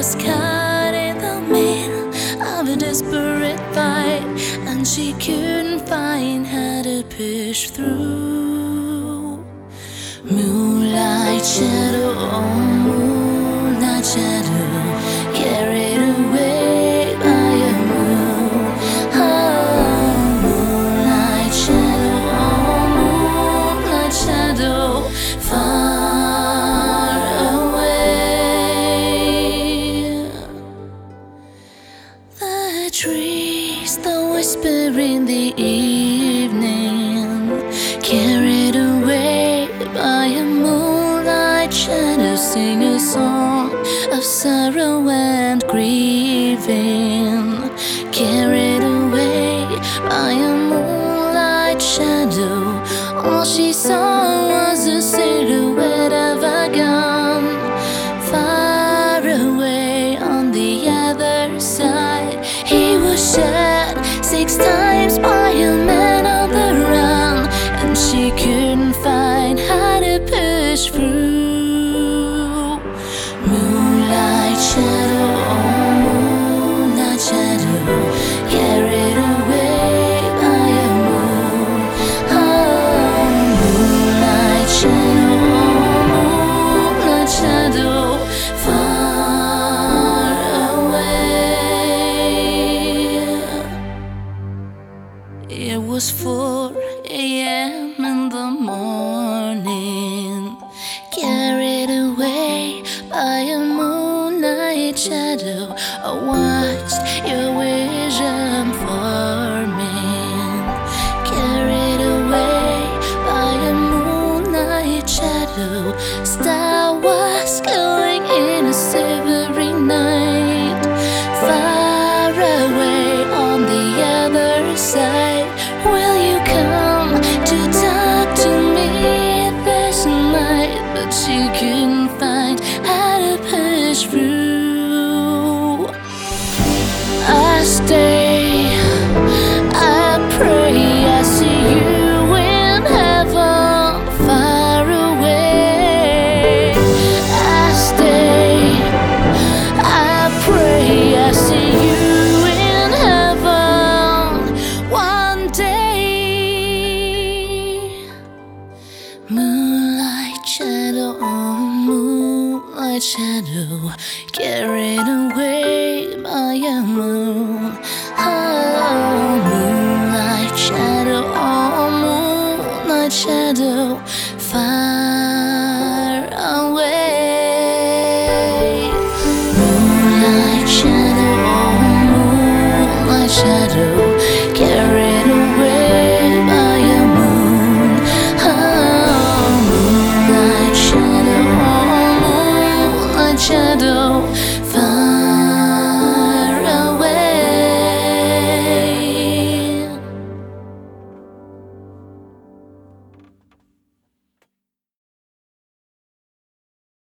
was caught in the middle of a desperate fight, and she couldn't find how to push through. Moonlight shadow, oh moonlight shadow, carried away by a moon. Oh, moonlight shadow, oh moonlight shadow, far away. The trees, the whisper in the evening, carried away by a moonlight shadow, sing a song of sorrow and grieving. Carried away by a moonlight shadow, all she saw was a silhouette of a gun. Far away on the other side, he was shot 6 times by a man on the run, and she couldn't find how to push through. Moonlight shadow, oh moonlight shadow, carried away by a moon. Oh, moonlight shadow, oh moonlight shadow, far away. It was 4 a.m. in the morning, carried away by a moonlight shadow. I watched your vision forming, carried away by a moonlight shadow. Star was glowing in a silvery night. Far away on the other side, will you come to talk to me this night? But she couldn't find how to push through. I stay, I pray, I see you in heaven, far away. I stay, I pray, I see you in heaven one day. Moonlight shadow, oh moonlight shadow, carried away by a moon. Oh, moonlight shadow, oh moonlight shadow, far away. Moonlight shadow, oh moonlight shadow, carried away by a moon. Oh, moonlight shadow, oh moonlight shadow,